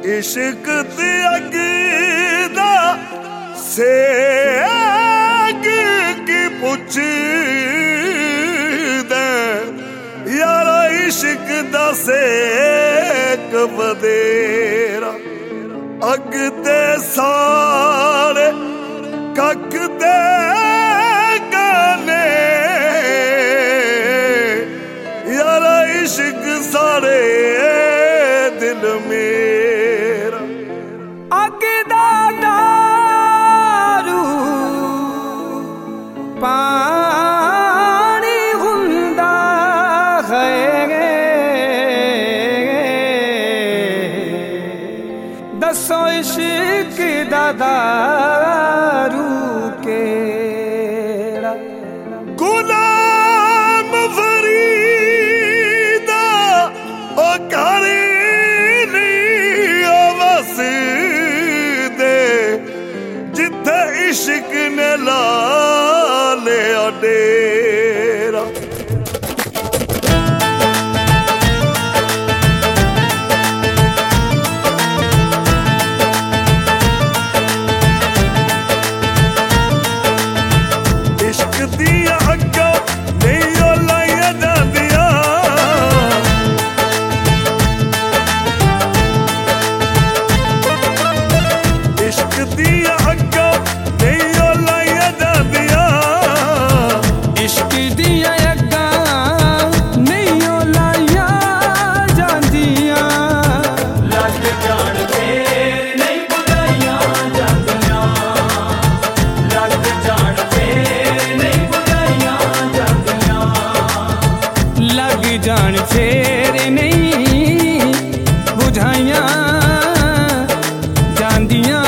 इश्क दी अग दा सेक की पुछदे यारा इश्क दा सेक वधेरा अग ते सारे कख दे गाने यारा इश्क सारे दिल मेरा अग दा दारू पानी हुंदा है दसो इश्क दा दारू केड़ा गुलाम फरीदा ओ करे जिथे इश्क ने ला लिया डेरा इश्क दिया अग्गा नहीं ओ लाइया जांदिया इश्क दिया अग्गा नहीं ओ लाइया जांदिया इश्क दिया अग्गा नहीं ओ लाइया जांदिया लग जान फेर नहीं बुलाइया जांदिया लग जान फेर नहीं बुलाइया जांदिया लग जान फेर नहीं बुझाइया जांदिया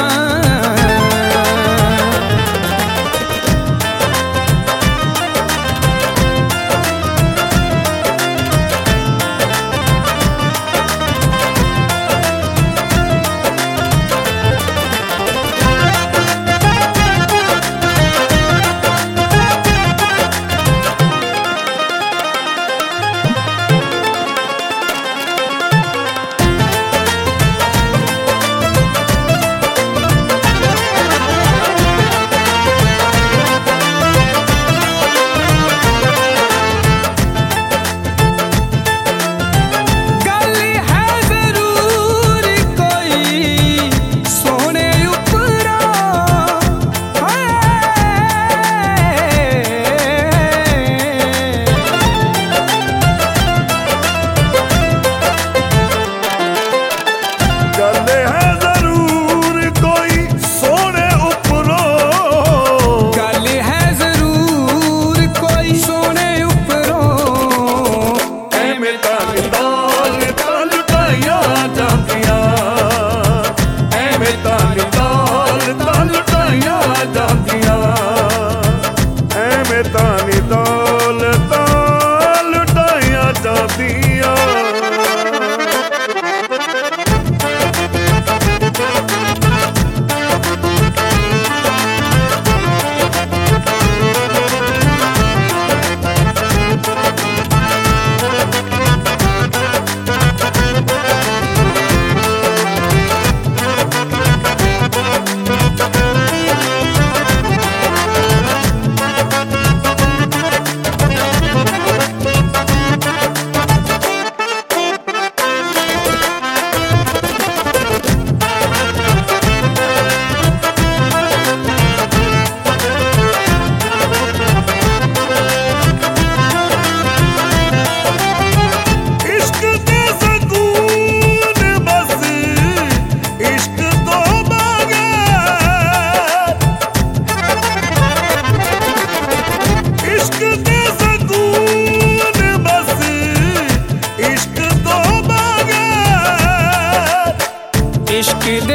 इश्क दे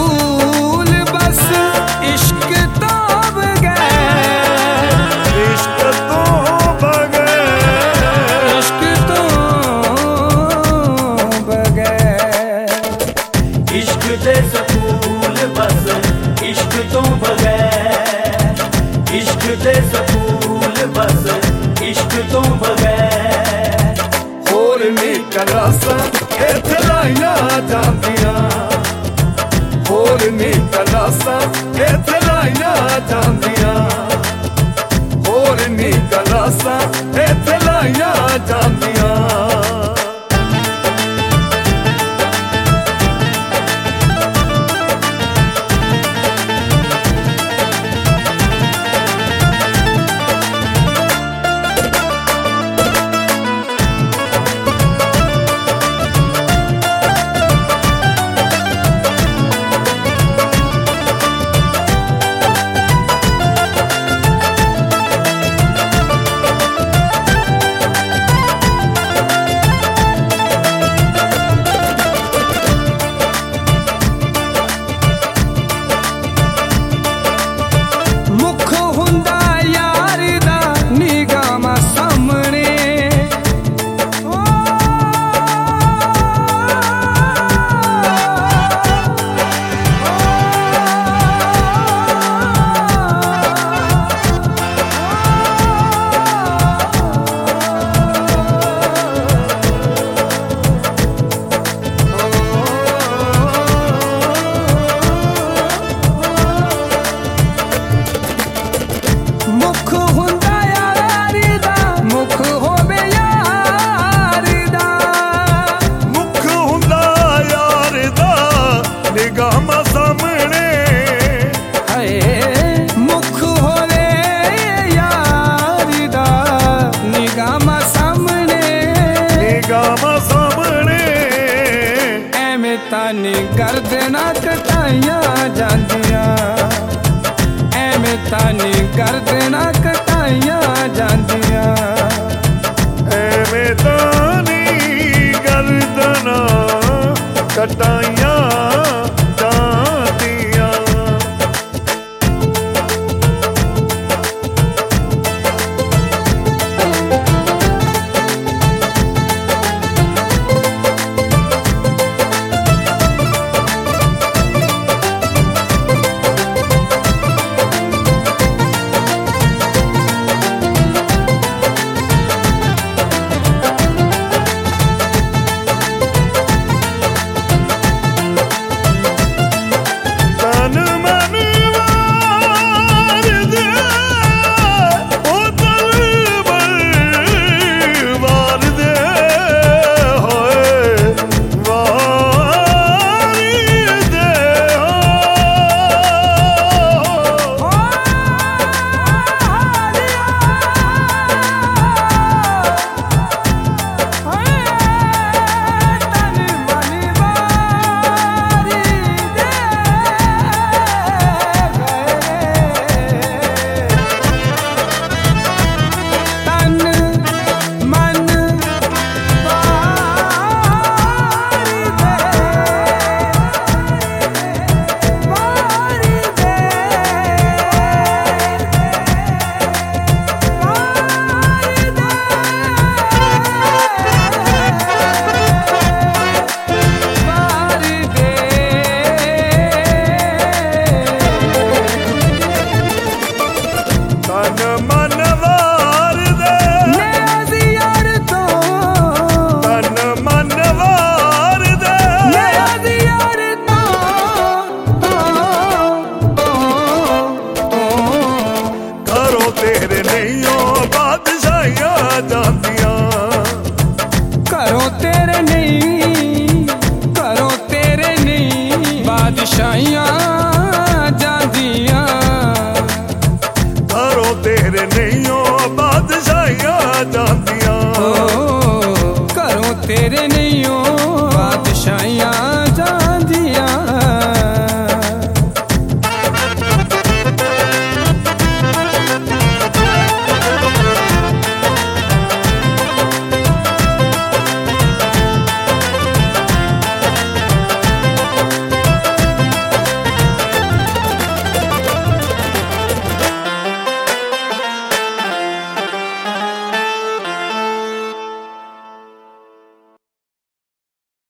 स्कूल बस इश्क तो बगैर इश्क तो बगैर इश्क तो बगैर इश्क दे स्कूल बस इश्क तो बगैर इश्क दे स्कूल बस इश्क तो बगैर होर निकल सा इत्थे लाइया जांदियां तानी गर्दना कटाइया जांदिया, एवें तानी गर्दना कटाइया जांदिया, एवें तानी गर्दना कटाइया